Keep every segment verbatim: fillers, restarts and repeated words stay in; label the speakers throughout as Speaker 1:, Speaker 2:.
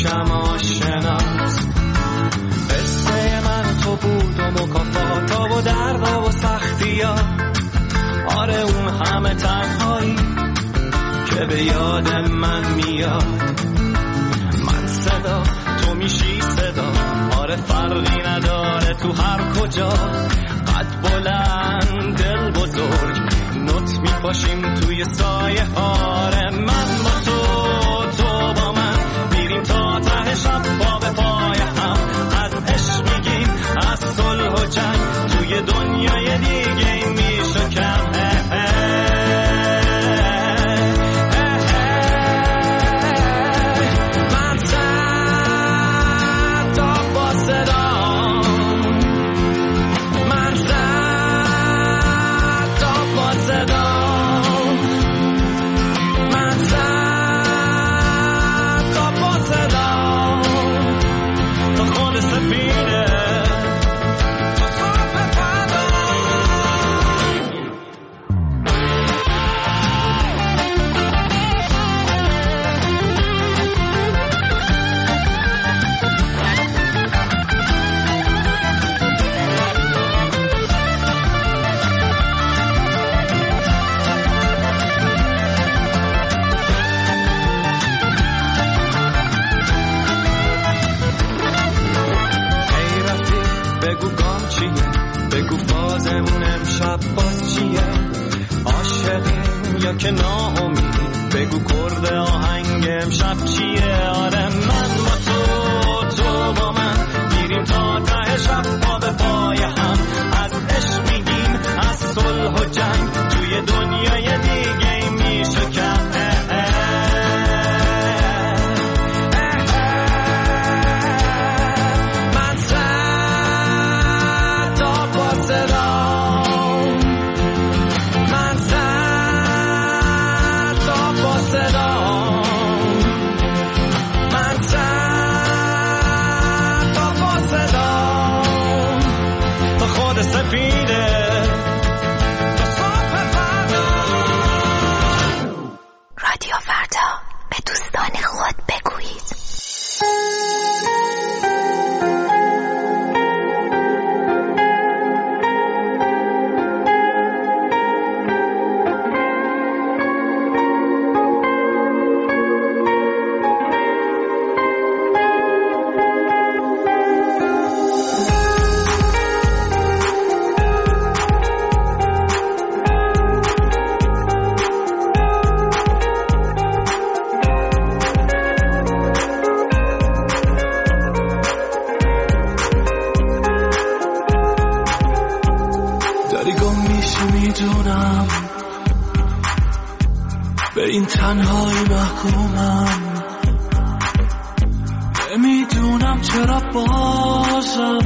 Speaker 1: میشم آشناس. قصه من تو بود و مکافاتا و دردا و سختیا، آره اون همه تنهایی که به یاد من میاد. من صدا تو میشی صدا، آره فرقی نداره تو هر کجا. قد بلند دل بزرگ نوت میپاشیم توی سایه هاره. من با تو تو با من میریم تا ته شب با به پای هم. از عشق میگیم از صلح و جنگ توی دنیای دیگه میشکم. که ناامید بگو کرد آهنگ امشب چیه. آره من با تو تو با من میریم تا ته شب با به پای هم. از عشق میگیم از صلح و جنگ توی دنیای دیگه میشکم. من سر تا با صدا،
Speaker 2: رادیو فردا، به دوستان خود بگویید.
Speaker 1: به این تنهایی محکومم، نمیدونم چرا بازم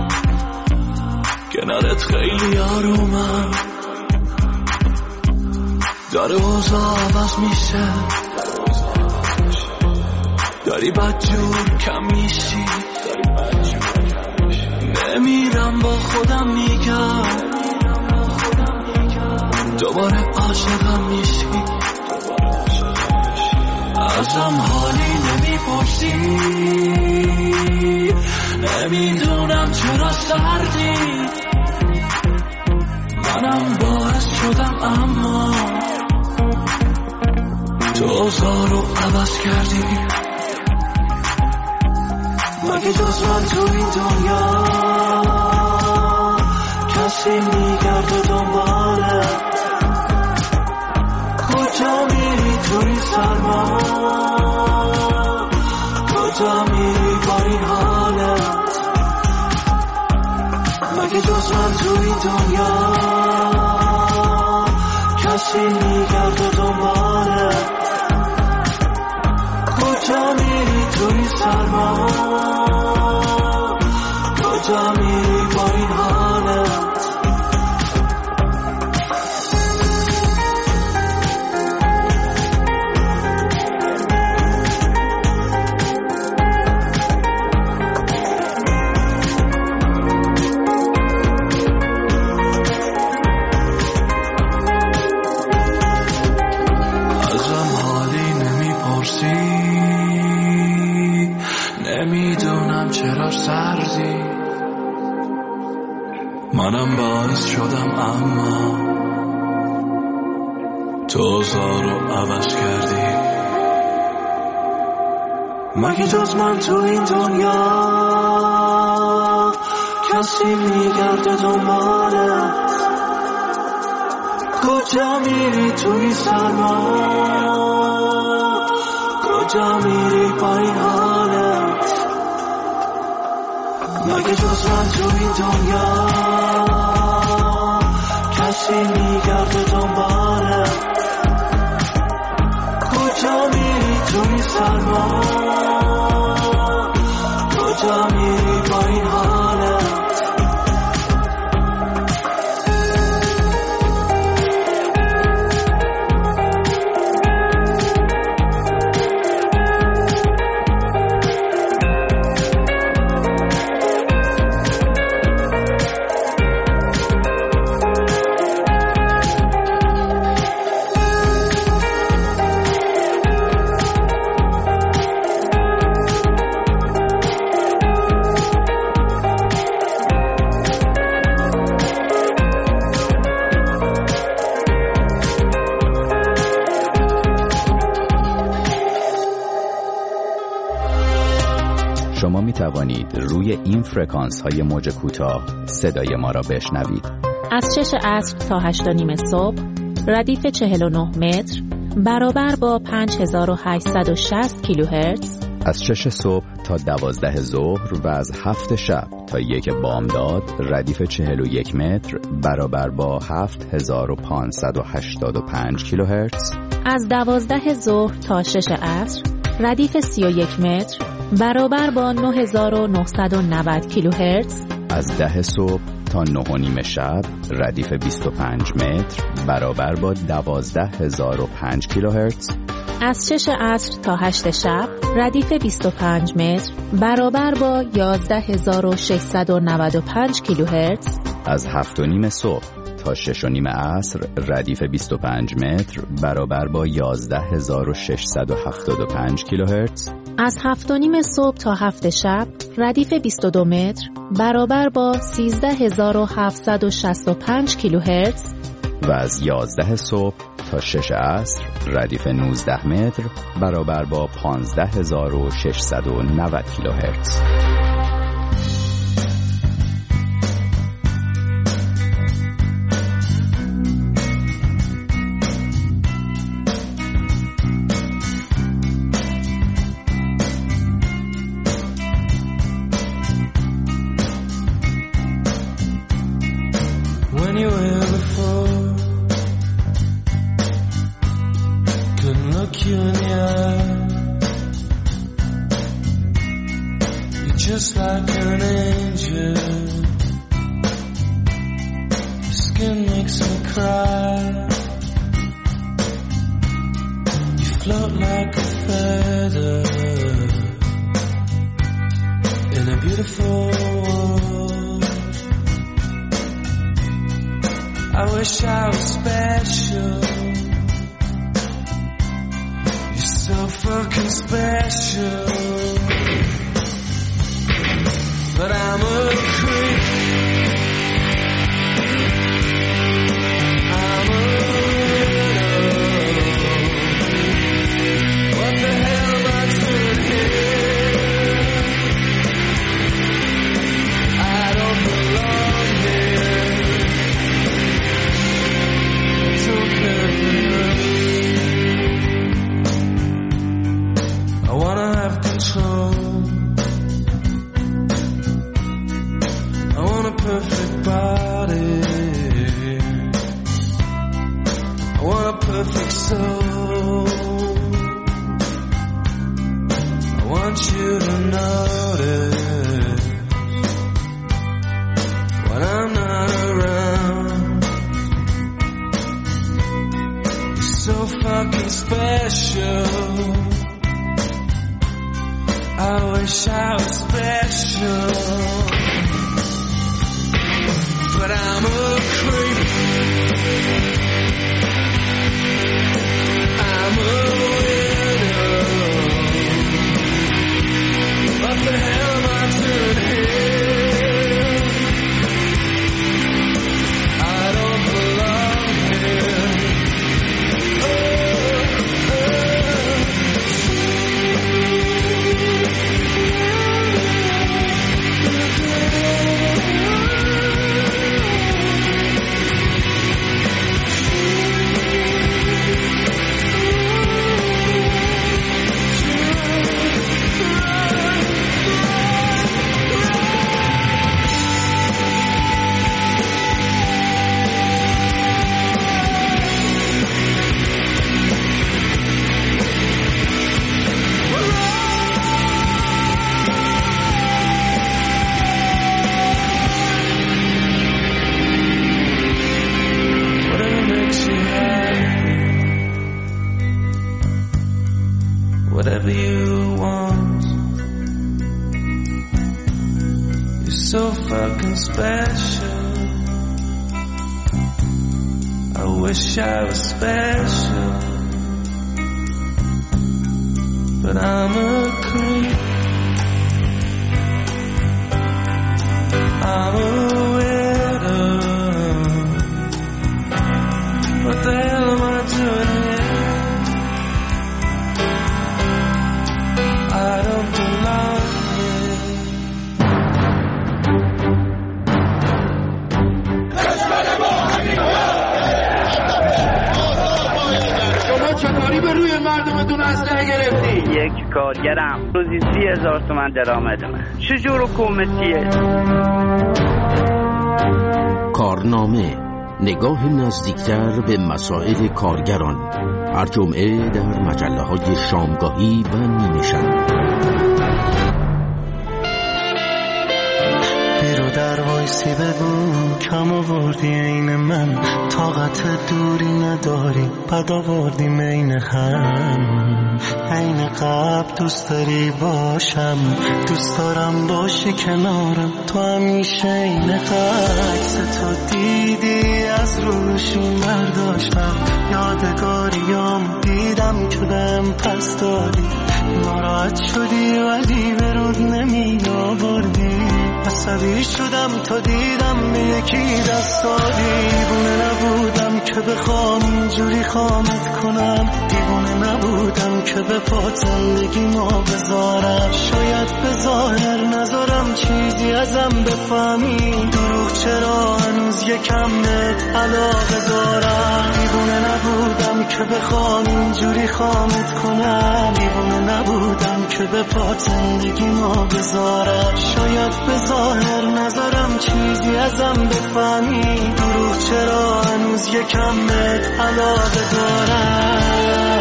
Speaker 1: کنارت خیلی آرومم. داره اوضاع عوض میشه، داری بدجور کم میشی. نمیرم با خودم میگم دوباره عاشقم میشی. ازم حالی نمیپرسی، نمیدونم چرا سردی. منم باعث شدم اما تو اوضاع رو عوض کردی. مگه جز من تو این دنیا کسی میگرده دنباله؟ کجا میری تو این سرما، کجا میری با این حالت؟ مگه جز من تو این دنیا کسی میگرده دنباله؟ کجا میری تو این سرما، کجا میری با این حالت؟ ازم حالی نمیپرسی، نمیدونم چرا سردی، منم باعث شدم اما تو اوضاع رو عوض کردی. مگه جز من تو این دنیا کسی میگرده دنبالت؟ کجا میری تو این سرما؟ کجا میری با این حالت؟ مگه جز من تو این دنیا کسی میگرده دنبالت؟ کجا میری تو این سرما؟ کجا میری با این حالت؟
Speaker 3: شما می توانید روی این فرکانس های موج کوتاه صدای ما را بشنوید.
Speaker 4: از شش عصر تا هشت و نیم صبح ردیف چهل و نه متر برابر با پنج هزار و هشتصد و شصت کیلوهرتز.
Speaker 3: از شش صبح تا دوازده ظهر و از هفت شب تا یک بامداد ردیف چهل و یک متر برابر با هفت هزار و پانصد و هشتاد و پنج کیلوهرتز.
Speaker 4: از دوازده ظهر تا شش عصر ردیف سی و یک متر برابر با نه هزار و نهصد و نود کیلوهرتز.
Speaker 3: از ده صبح تا نه و نیم شب ردیف بیست و پنج متر برابر با دوازده هزار و پنج کیلوهرتز.
Speaker 4: از شش عصر تا هشت شب ردیف بیست و پنج متر برابر با یازده هزار و ششصد و نود و پنج کیلوهرتز.
Speaker 3: از هفت و نیم صبح تا شش و نیم عصر ردیف بیست و پنج متر برابر با یازده هزار و ششصد و هفتاد و پنج کیلوهرتز.
Speaker 4: از هفت و نیم صبح تا هفت شب ردیف بیست و دو متر برابر با سیزده هزار و هفتصد و شصت و پنج کیلوهرتز.
Speaker 3: و از یازده صبح تا شش عصر ردیف نوزده متر برابر با پانزده هزار و ششصد و نود کیلوهرتز.
Speaker 1: When you were before, couldn't look you in the eye. You're just like an angel. Your skin makes me cry. You float like a feather in a beautiful world. I wish I was special. You're so fucking special. But I'm a creep. I'm a widow. What the hell am I doing here? I don't belong here. I wanna have control. I want a perfect body. I want a perfect soul. I want you to notice when I'm not around. You're so fucking special. I wish I was special, but I'm a creep. I'm a widow. What the You're so fucking special. I wish I was special, but I'm a creep. I'm a widow. What the hell am I doing here? I don't belong here.
Speaker 5: شما چطوری به روی مردمتون اسلحه گرفتی؟
Speaker 6: یک کارگرم روزی سی هزار تومن درآمدمه. چجور حکومتیه؟
Speaker 7: کارنامه، نگاه نزدیکتر به مسائل کارگران، هر جمعه در مجله های شامگاهی و نیمه شب.
Speaker 8: بیرو در وایسی بگو کم آوردی این من، طاقت دوری نداری بد آوردی مین هم. عین قبل دوست داری باشم، دوست دارم باشی کنارم، تو همیشه این عکس تو دیدی از روشون برداشتم، یادگاریام دیدم که بهم پس دادی، ناراحت شدی ولی برود نمی آوردی، عصبی شدم تا دیدم یکی دست دادی. دیوونه نبودم که بخوام اینجوری خامت کنم، دیوونه نبودم که به پات زندگی ما بذارم، شاید به ظاهر نذارم چیزی ازم بفهمی، دروغ چرا هنوز یکم بهت علاقه دارم. دیوونه نبودم که بخوام اینجوری خامت کنم، دیوونه نبودم که به پات زندگی ما بذارم، شاید به ظاهر نذارم چیزی ازم بفهمی، دروغ چرا هنوز یکم بهت علاقه دارم.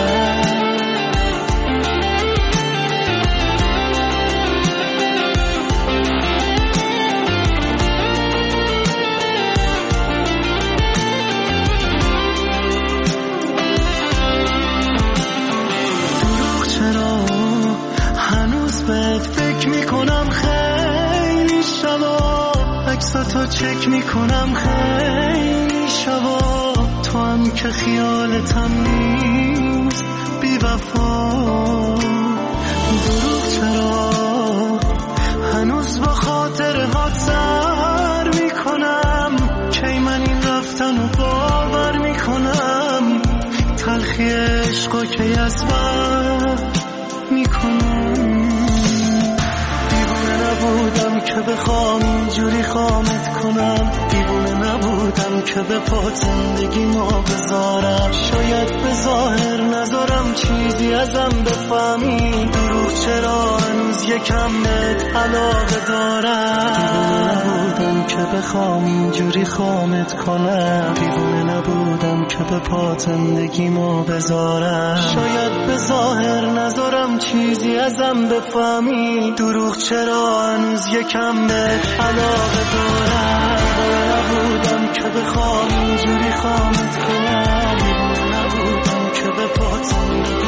Speaker 8: دروغ چرا هنوز بهت فکر میکنم، خیلی شبا عکساتو چک میکنم، خیلی شبا تو هم که خیالتم نیست بی وفا. دروغ چرا هنوز با خاطر هات سر میکنم، کی من این رفتن و باور میکنم، تلخی عشقا کی از بر میکنم. نبودم که بخوام اینجوری خامت کنم، دیوونه نبودم که به پات زندگی ما بذارم، شاید به ظاهر نذارم چیزی ازم بفهمی، دروغ چرا هنوز یکم بهت علاقه دارم. دیوونه نبودم که بخوام اینجوری خامت کنم، دیوونه نبودم که به پات زندگی ما بذارم، شاید به ظاهر نذارم چیزی ازم بفهمی، دروغ چرا هنوز یکم بهت علاقه دارم. نبودم که بخوام اینجوری خامت کنم، نبودم که به پات